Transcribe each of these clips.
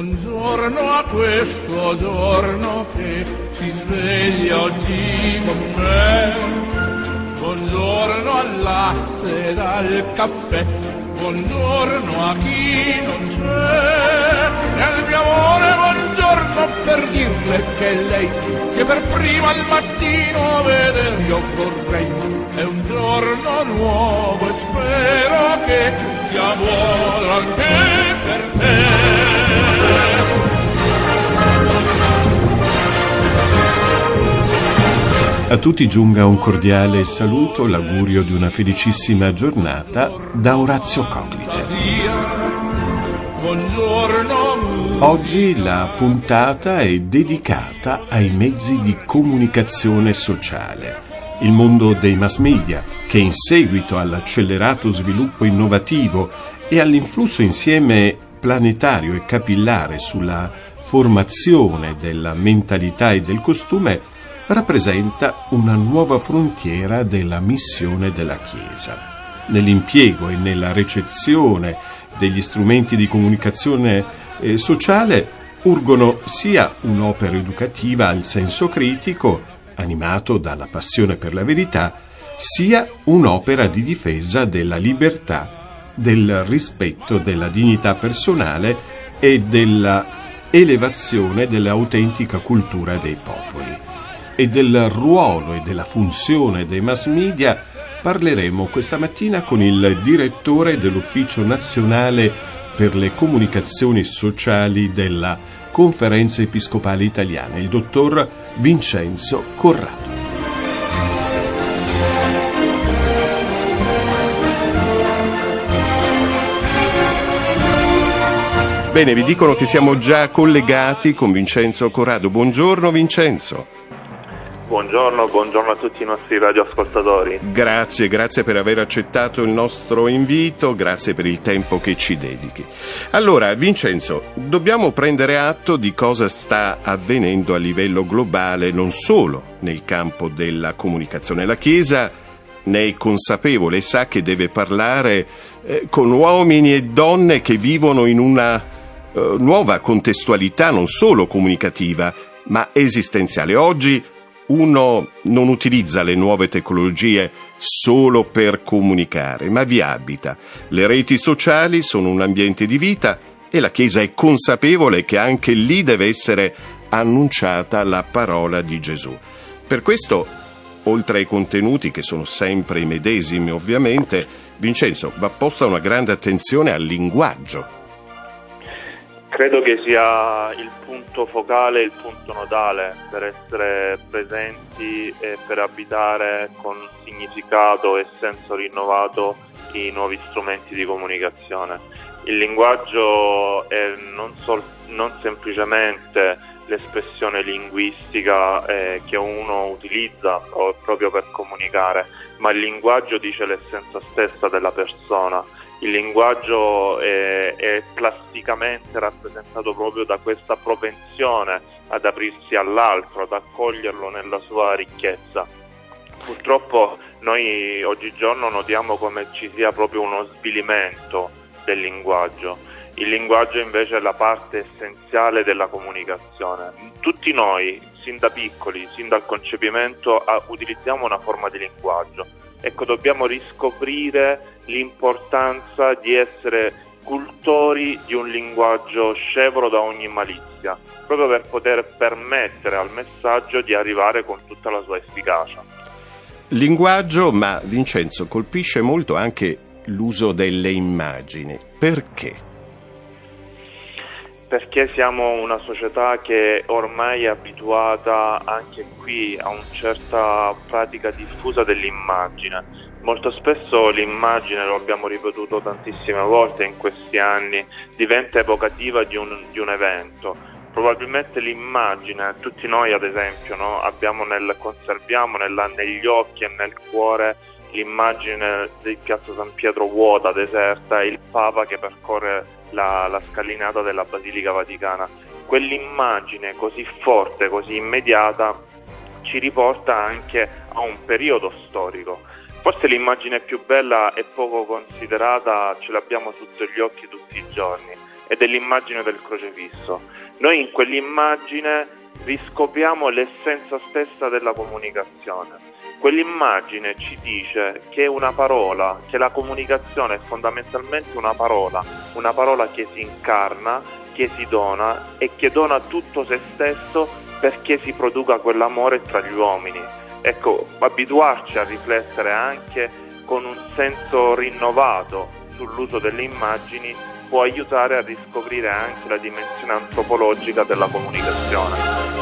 Buongiorno a questo giorno che si sveglia oggi con me. Buongiorno al latte ed al caffè. Buongiorno a chi non c'è. E al mio amore buongiorno per dirle che lei che per prima al mattino vedere io vorrei. È un giorno nuovo e spero che sia buono anche per te. A tutti giunga un cordiale saluto, l'augurio di una felicissima giornata da Orazio Coglite. Oggi la puntata è dedicata ai mezzi di comunicazione sociale. Il mondo dei mass media, che in seguito all'accelerato sviluppo innovativo e all'influsso insieme planetario e capillare sulla formazione della mentalità e del costume, rappresenta una nuova frontiera della missione della Chiesa. Nell'impiego e nella recezione degli strumenti di comunicazione sociale urgono sia un'opera educativa al senso critico, animato dalla passione per la verità, sia un'opera di difesa della libertà, del rispetto della dignità personale e della elevazione dell'autentica cultura dei popoli. E del ruolo e della funzione dei mass media parleremo questa mattina con il direttore dell'Ufficio Nazionale per le Comunicazioni Sociali della Conferenza Episcopale Italiana, il dottor Vincenzo Corrado. Bene, vi dicono che siamo già collegati con Vincenzo Corrado. Buongiorno Vincenzo. Buongiorno a tutti i nostri radioascoltatori. Grazie per aver accettato il nostro invito, grazie per il tempo che ci dedichi. Allora, Vincenzo, dobbiamo prendere atto di cosa sta avvenendo a livello globale, non solo nel campo della comunicazione. La Chiesa ne è consapevole e sa che deve parlare con uomini e donne che vivono in una nuova contestualità, non solo comunicativa, ma esistenziale. Oggi uno non utilizza le nuove tecnologie solo per comunicare, ma vi abita. Le reti sociali sono un ambiente di vita e la Chiesa è consapevole che anche lì deve essere annunciata la parola di Gesù. Per questo, oltre ai contenuti che sono sempre i medesimi ovviamente, Vincenzo, va posta una grande attenzione al linguaggio. Credo che sia il punto focale, il punto nodale per essere presenti e per abitare con significato e senso rinnovato i nuovi strumenti di comunicazione. Il linguaggio è non semplicemente l'espressione linguistica che uno utilizza proprio per comunicare, ma il linguaggio dice l'essenza stessa della persona. Il linguaggio è plasticamente rappresentato proprio da questa propensione ad aprirsi all'altro, ad accoglierlo nella sua ricchezza. Purtroppo noi oggigiorno notiamo come ci sia proprio uno svilimento del linguaggio. Il linguaggio invece è la parte essenziale della comunicazione. Tutti noi, sin da piccoli, sin dal concepimento, utilizziamo una forma di linguaggio. Ecco, dobbiamo riscoprire l'importanza di essere cultori di un linguaggio scevro da ogni malizia, proprio per poter permettere al messaggio di arrivare con tutta la sua efficacia. Linguaggio, ma Vincenzo, colpisce molto anche l'uso delle immagini. Perché? Perché siamo una società che ormai è abituata anche qui a una certa pratica diffusa dell'immagine. Molto spesso l'immagine, lo abbiamo ripetuto tantissime volte in questi anni, diventa evocativa di un evento. Probabilmente l'immagine, tutti noi ad esempio, no, conserviamo negli occhi e nel cuore l'immagine di Piazza San Pietro vuota, deserta, e il Papa che percorre la scalinata della Basilica Vaticana. Quell'immagine così forte, così immediata, ci riporta anche a un periodo storico. Forse l'immagine più bella e poco considerata ce l'abbiamo sotto gli occhi tutti i giorni, e dell'immagine del crocefisso. Noi in quell'immagine riscopriamo l'essenza stessa della comunicazione. Quell'immagine ci dice che è una parola, che la comunicazione è fondamentalmente una parola che si incarna, che si dona e che dona tutto se stesso perché si produca quell'amore tra gli uomini. Ecco, abituarci a riflettere anche con un senso rinnovato sull'uso delle immagini può aiutare a riscoprire anche la dimensione antropologica della comunicazione.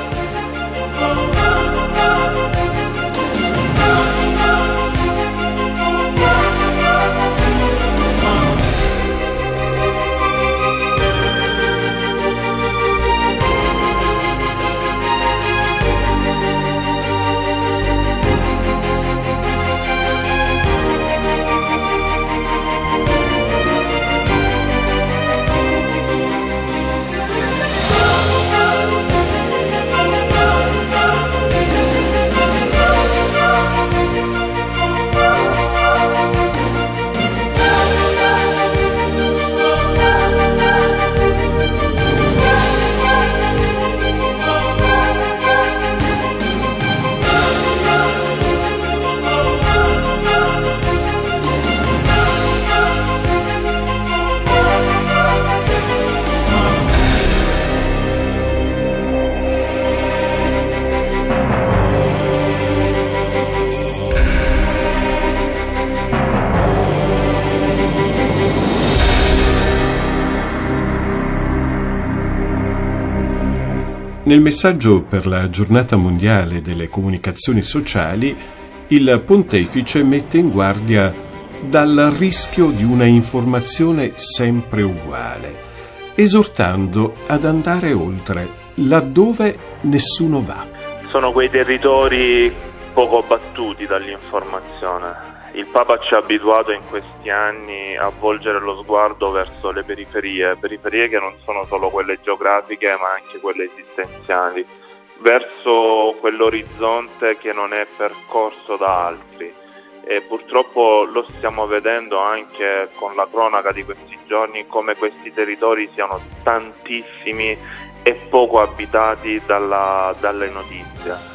Nel messaggio per la Giornata Mondiale delle Comunicazioni Sociali, il Pontefice mette in guardia dal rischio di una informazione sempre uguale, esortando ad andare oltre, laddove nessuno va. Sono quei territori poco battuti dall'informazione. Il Papa ci ha abituato in questi anni a volgere lo sguardo verso le periferie che non sono solo quelle geografiche ma anche quelle esistenziali, verso quell'orizzonte che non è percorso da altri. E purtroppo lo stiamo vedendo anche con la cronaca di questi giorni, come questi territori siano tantissimi e poco abitati dalle notizie.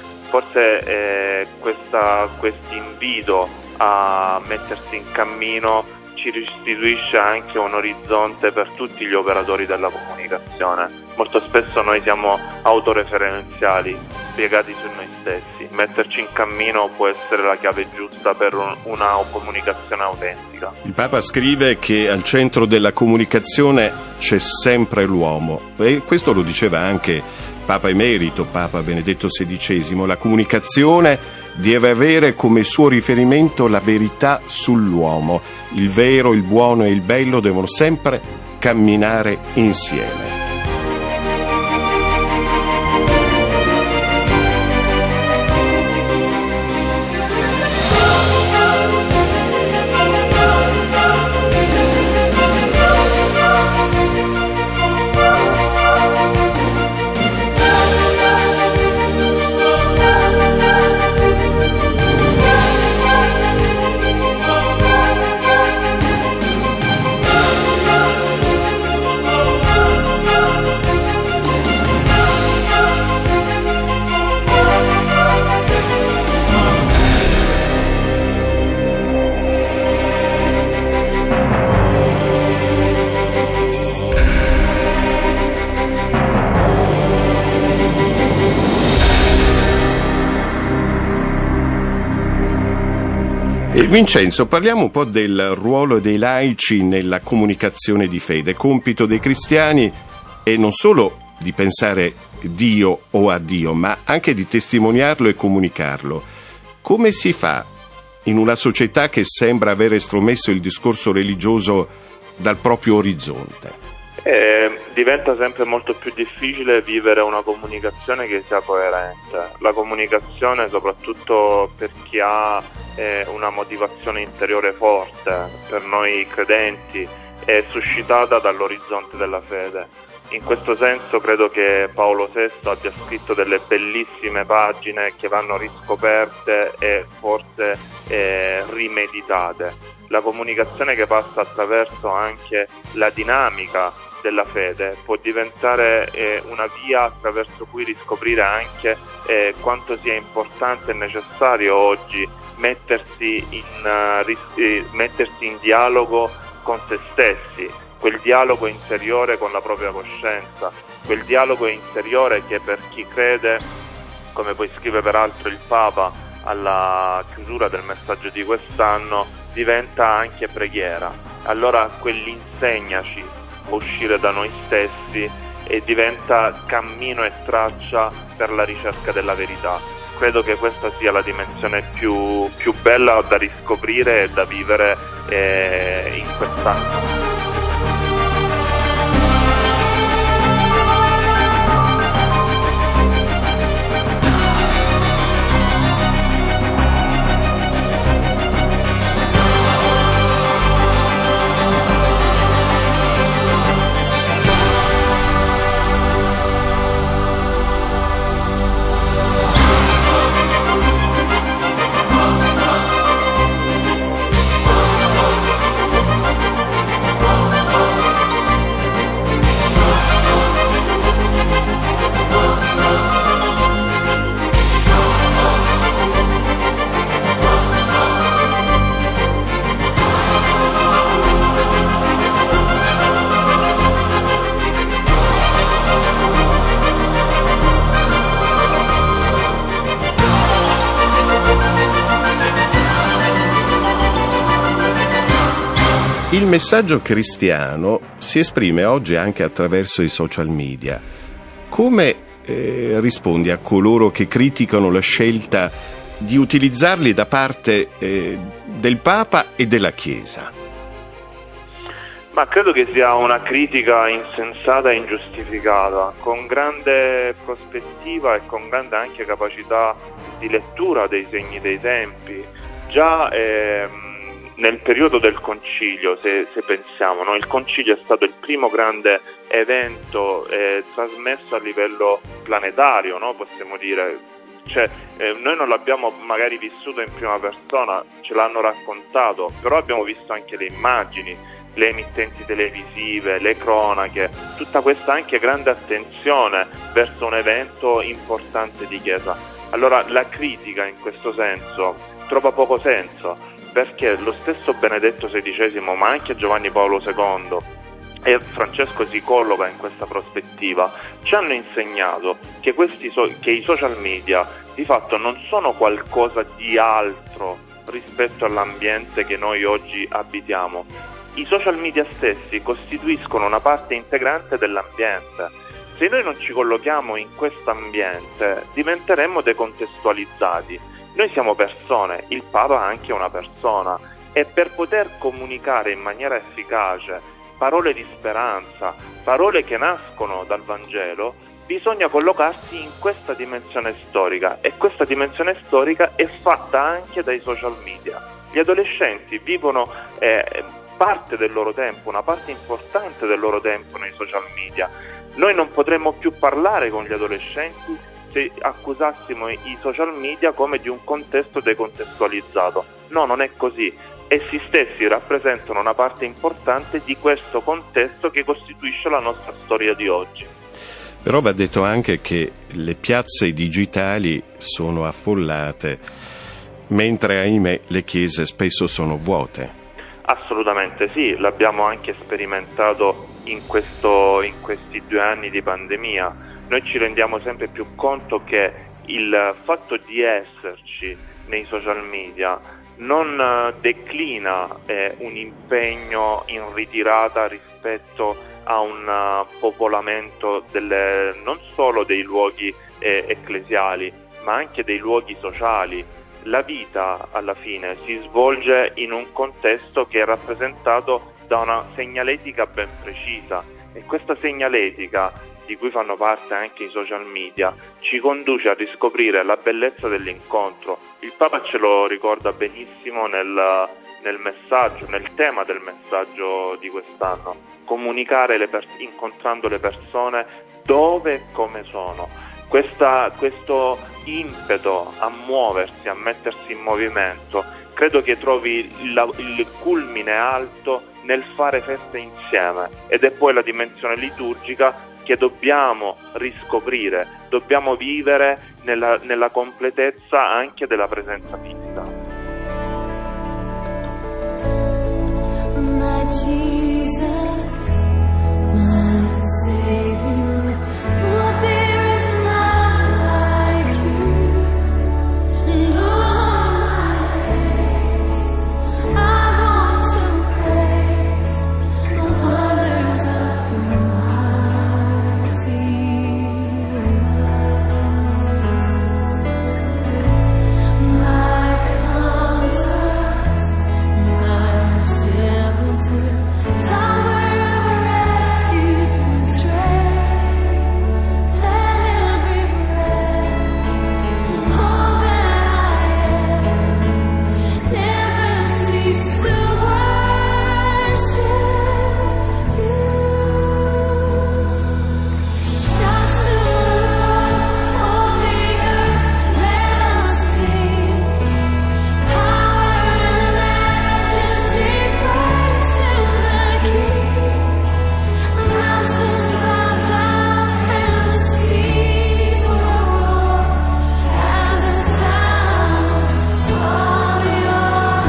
Forse questo invito a mettersi in cammino ci restituisce anche un orizzonte per tutti gli operatori della comunicazione. Molto spesso noi siamo autoreferenziali, piegati su noi stessi. Metterci in cammino può essere la chiave giusta per una comunicazione autentica. Il Papa scrive che al centro della comunicazione c'è sempre l'uomo, e questo lo diceva anche Papa Emerito, Papa Benedetto XVI. La comunicazione deve avere come suo riferimento la verità sull'uomo. Il vero, il buono e il bello devono sempre camminare insieme. Vincenzo, parliamo un po' del ruolo dei laici nella comunicazione di fede. Compito dei cristiani è non solo di pensare Dio o a Dio, ma anche di testimoniarlo e comunicarlo. Come si fa in una società che sembra aver estromesso il discorso religioso dal proprio orizzonte? Diventa sempre molto più difficile vivere una comunicazione che sia coerente. La comunicazione, soprattutto per chi ha una motivazione interiore forte, per noi credenti, è suscitata dall'orizzonte della fede. In questo senso credo che Paolo VI abbia scritto delle bellissime pagine che vanno riscoperte e forse rimeditate. La comunicazione che passa attraverso anche la dinamica della fede, può diventare una via attraverso cui riscoprire anche quanto sia importante e necessario oggi mettersi in dialogo con se stessi, quel dialogo interiore con la propria coscienza, quel dialogo interiore che per chi crede, come poi scrive peraltro il Papa alla chiusura del messaggio di quest'anno, diventa anche preghiera. Allora quell'insegnaci può uscire da noi stessi e diventa cammino e traccia per la ricerca della verità. Credo che questa sia la dimensione più bella da riscoprire e da vivere in quest'anno. Il messaggio cristiano si esprime oggi anche attraverso i social media. Come rispondi a coloro che criticano la scelta di utilizzarli da parte del Papa e della Chiesa? Ma credo che sia una critica insensata e ingiustificata, con grande prospettiva e con grande anche capacità di lettura dei segni dei tempi. Già nel periodo del Concilio, se pensiamo, no? Il Concilio è stato il primo grande evento trasmesso a livello planetario, no? Possiamo dire. Noi non l'abbiamo magari vissuto in prima persona, ce l'hanno raccontato, però abbiamo visto anche le immagini, le emittenti televisive, le cronache, tutta questa anche grande attenzione verso un evento importante di Chiesa. Allora la critica in questo senso trova poco senso, perché lo stesso Benedetto XVI, ma anche Giovanni Paolo II e Francesco si colloca in questa prospettiva, ci hanno insegnato che i social media di fatto non sono qualcosa di altro rispetto all'ambiente che noi oggi abitiamo. I social media stessi costituiscono una parte integrante dell'ambiente. Se noi non ci collochiamo in questo ambiente, diventeremmo decontestualizzati. Noi siamo persone, il Papa è anche una persona, e per poter comunicare in maniera efficace parole di speranza, parole che nascono dal Vangelo, bisogna collocarsi in questa dimensione storica, e questa dimensione storica è fatta anche dai social media. Gli adolescenti vivono parte del loro tempo, una parte importante del loro tempo nei social media. Noi non potremmo più parlare con gli adolescenti se accusassimo i social media come di un contesto decontestualizzato. No, non è così. Essi stessi rappresentano una parte importante di questo contesto che costituisce la nostra storia di oggi. Però va detto anche che le piazze digitali sono affollate, mentre ahimè le chiese spesso sono vuote. Assolutamente sì, l'abbiamo anche sperimentato in questi 2 anni di pandemia. Noi ci rendiamo sempre più conto che il fatto di esserci nei social media non declina un impegno in ritirata rispetto a un popolamento non solo dei luoghi ecclesiali, ma anche dei luoghi sociali. La vita alla fine si svolge in un contesto che è rappresentato da una segnaletica ben precisa, e questa segnaletica, di cui fanno parte anche i social media, ci conduce a riscoprire la bellezza dell'incontro. Il Papa ce lo ricorda benissimo nel messaggio, nel tema del messaggio di quest'anno: comunicare incontrando le persone dove e come sono. questo impeto a muoversi, a mettersi in movimento, credo che trovi il culmine alto nel fare feste insieme, ed è poi la dimensione liturgica che dobbiamo riscoprire, dobbiamo vivere nella completezza anche della presenza fisica. My Jesus, my Savior, Lord, there is none like you. And all my days I want to praise the wonders of your mighty love. My comfort, my shelter, tower of refuge and strength, let every breath, all that I am, never cease to worship you. Shout to the Lord, all the earth, let us sing. Power and majesty, praise to the King. The mountains bow down and the seas will roar at the sound of your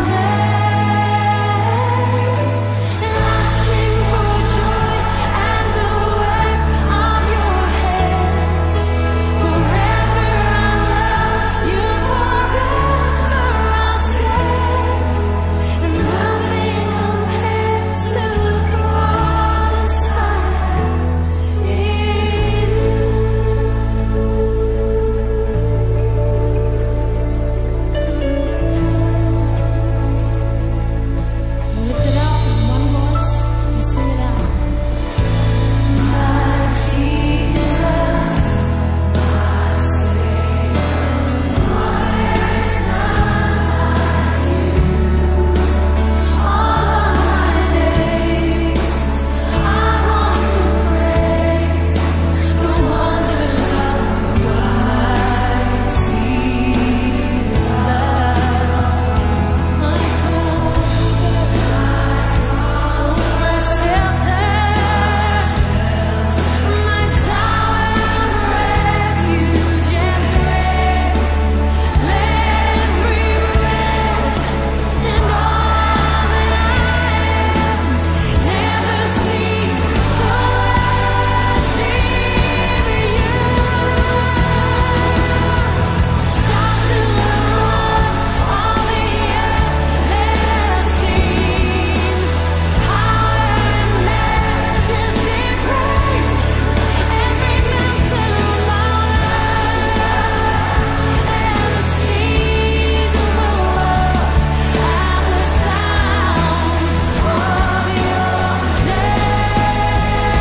name. And I sing for joy at the work of your hands. Forever I love you, forever I'll stand. And nothing compares to the cross I have in you. Lift it up in one voice, you sing it out. My Jesus, my Savior, there is none like you. All of my days I want to praise the wonders of your mighty love. My shelter, my tower of refuge and strength, let every breath and all that I am never cease to worship you. Shout to the Lord, all the earth, let us sing. Power and majesty, praise every mountain bow and the seas will roar at the sound of your name.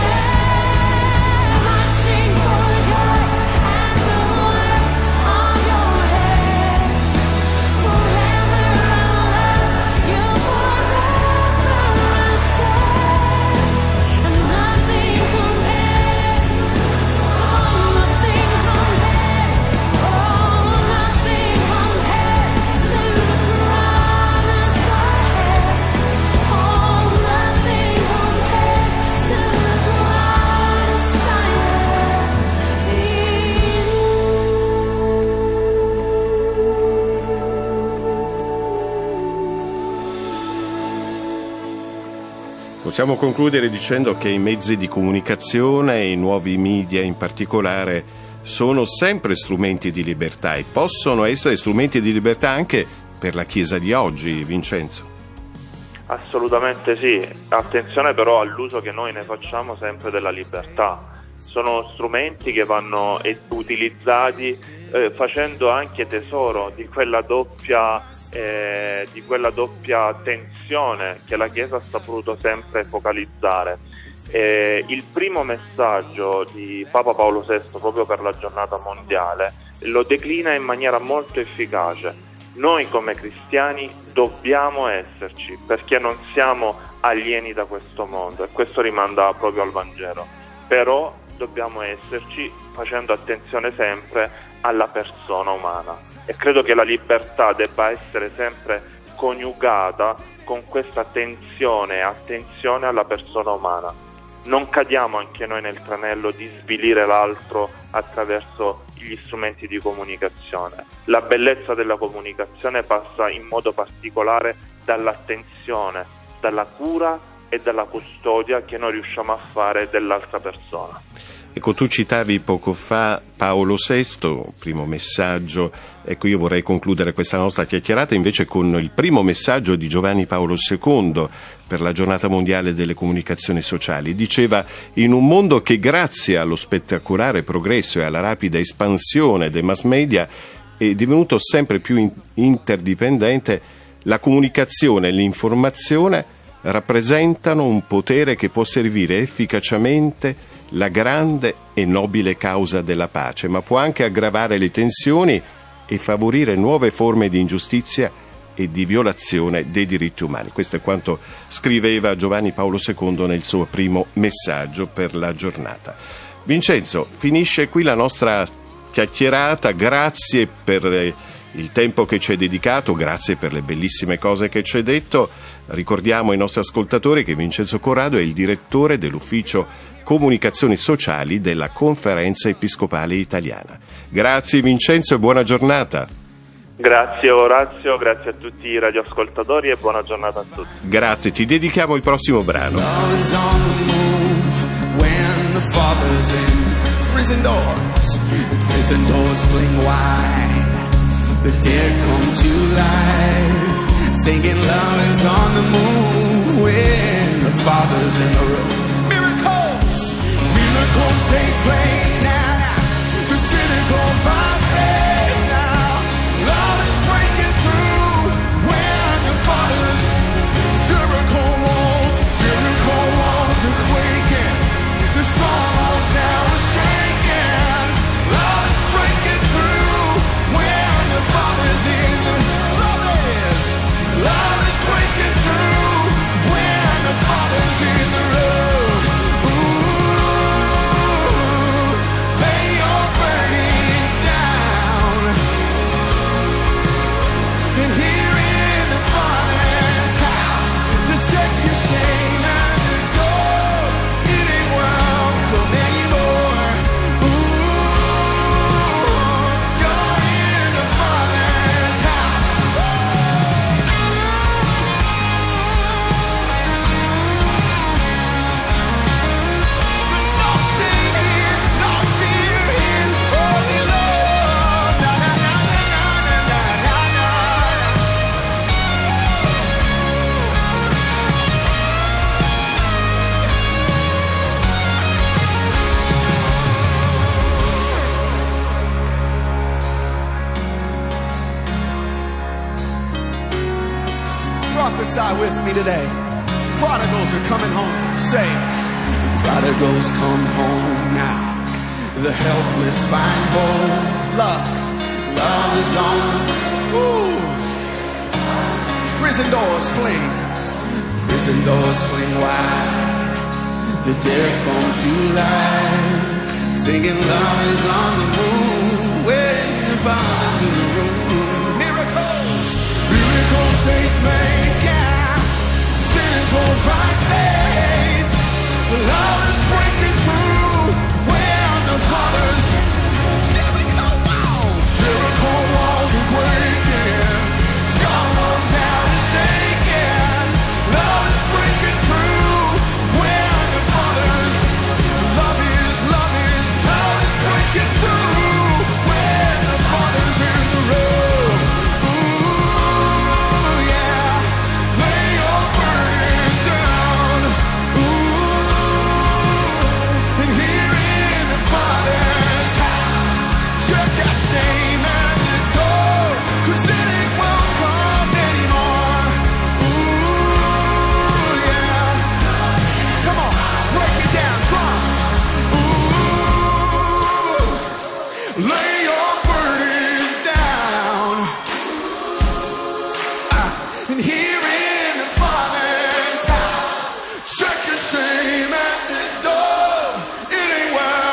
I sing for joy at the work of your hands. Forever I'll love you, forever I'll stand. And nothing compares, oh, nothing compares, oh, nothing compares to the promise I have. Oh, nothing compares to the promise I have in Possiamo concludere dicendo che i mezzi di comunicazione e i nuovi media in particolare sono sempre strumenti di libertà e possono essere strumenti di libertà anche per la Chiesa di oggi, Vincenzo. Assolutamente sì, attenzione però all'uso che noi ne facciamo sempre della libertà. Sono strumenti che vanno utilizzati facendo anche tesoro di quella doppia tensione che la Chiesa ha saputo sempre focalizzare. Il primo messaggio di Papa Paolo VI proprio per la giornata mondiale lo declina in maniera molto efficace. Noi come cristiani dobbiamo esserci perché non siamo alieni da questo mondo, e questo rimanda proprio al Vangelo. Però dobbiamo esserci facendo attenzione sempre alla persona umana, e credo che la libertà debba essere sempre coniugata con questa attenzione alla persona umana. Non cadiamo anche noi nel tranello di svilire l'altro attraverso gli strumenti di comunicazione. La bellezza della comunicazione passa in modo particolare dall'attenzione, dalla cura e dalla custodia che noi riusciamo a fare dell'altra persona. Ecco, tu citavi poco fa Paolo VI, primo messaggio. Ecco, io vorrei concludere questa nostra chiacchierata invece con il primo messaggio di Giovanni Paolo II per la Giornata Mondiale delle Comunicazioni Sociali. Diceva: in un mondo che grazie allo spettacolare progresso e alla rapida espansione dei mass media è divenuto sempre più interdipendente, la comunicazione e l'informazione rappresentano un potere che può servire efficacemente la grande e nobile causa della pace, ma può anche aggravare le tensioni e favorire nuove forme di ingiustizia e di violazione dei diritti umani. Questo è quanto scriveva Giovanni Paolo II nel suo primo messaggio per la giornata. Vincenzo, finisce qui la nostra chiacchierata. Grazie per il tempo che ci hai dedicato, grazie per le bellissime cose che ci hai detto. Ricordiamo ai nostri ascoltatori che Vincenzo Corrado è il direttore dell'ufficio Comunicazioni Sociali della Conferenza Episcopale Italiana. Grazie Vincenzo e buona giornata. Grazie Orazio, grazie a tutti i radioascoltatori e buona giornata a tutti. Grazie, ti dedichiamo il prossimo brano. The dead come to life, singing love is on the move when the Father's in the room. Miracles take place now, the cynical find faith now. Love is breaking through when the Father's. Jericho walls are quaking, the strongholds now are shaking. Love is breaking through when the Father's in the love is breaking through when the Father's in the room. Ooh, lay your burdens down, and here in the Father's house, just check your shame at the door. It ain't welcome anymore. Ooh, you're in the Father's house. There's no shame here, no fear here, only love. Na na na na na na na na. Prophesy with me today. Prodigals are coming home. Say, prodigals come home now. The helpless find home. Love is on the move. Prison doors fling wide. The dead come to life, singing love is on the move when the Father's in the room. Miracles take place, yeah. Cynical find faith. Love is breaking through when the Father's. Jericho walls are breaking, strongholds now are shaking. Love is breaking through when the Father's. Love is breaking through when the Father's in the room. Ooh, yeah, lay your burdens down. Ooh, and here in the Father's house, check that shame at the door, 'cause it ain't welcome anymore. Ooh, yeah. Come on, break it down, drums. Ooh, lay your burdens down. And here in the Father's house, check your shame at the door. It ain't welcome.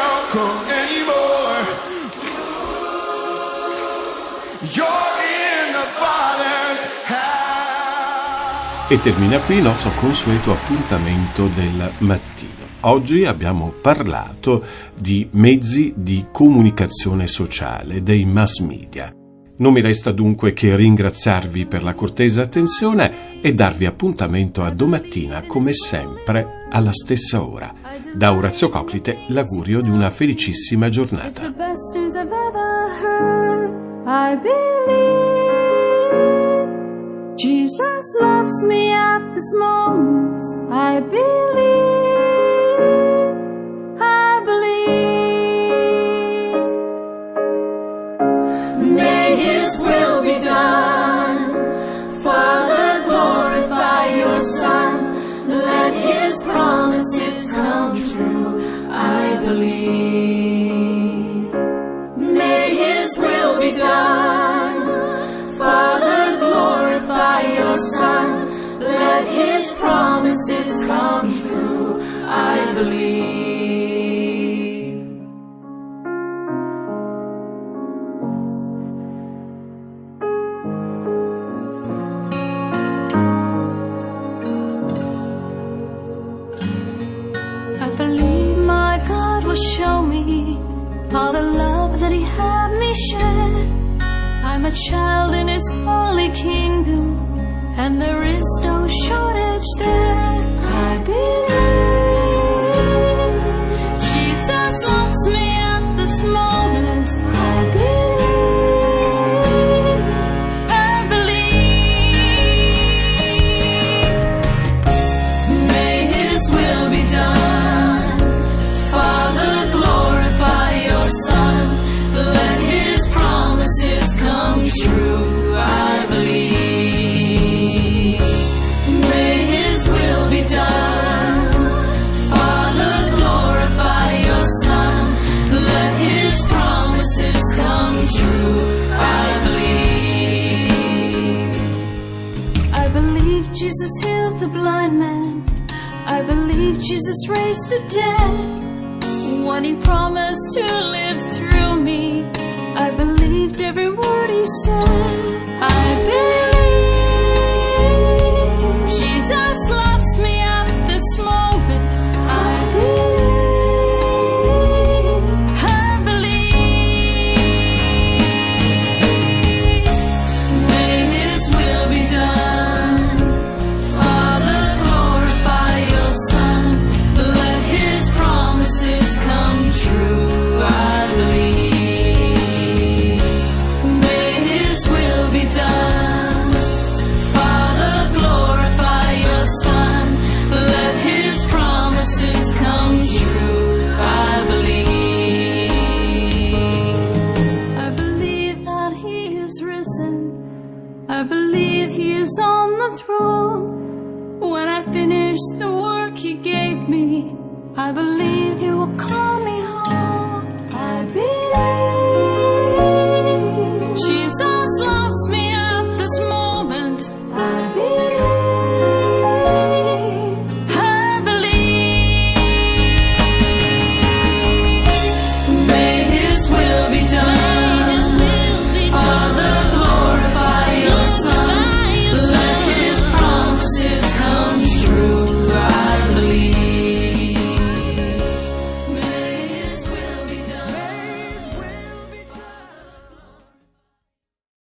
E termina qui il nostro consueto appuntamento del mattino. Oggi abbiamo parlato di mezzi di comunicazione sociale, dei mass media. Non mi resta dunque che ringraziarvi per la cortese attenzione e darvi appuntamento a domattina, come sempre, alla stessa ora. Da Orazio Coclite l'augurio di una felicissima giornata. It's the best news I've ever heard. I believe Jesus loves me at this moment. I believe. May His will be done. Father, glorify your Son. Let His promises come true. I believe. May His will be done. Father, glorify your Son. Let His promises come true. I believe. I believe my God will show me all the love that He had me share. I'm a child in His holy kingdom, and there is no shortage there. I believe Jesus loves me at this moment. I believe. I believe. May His will be done. Father, glorify your Son. Let His promises come true. I believe. May His will be done. Father, glorify your Son. Let His promises come true. I believe. I believe Jesus healed the blind man. I believe Jesus raised the dead. When He promised to live through me, I believed every word He said. I believe Jesus loves me at this moment. I believe. I believe. May His will be done. Father, glorify your Son. Let His promises come true. I believe. May His will be done. Father, glorify your Son. Let His promises come true. I believe. I believe that He is risen. I believe He is on the throne. When I finish the work He gave me, I believe He will call me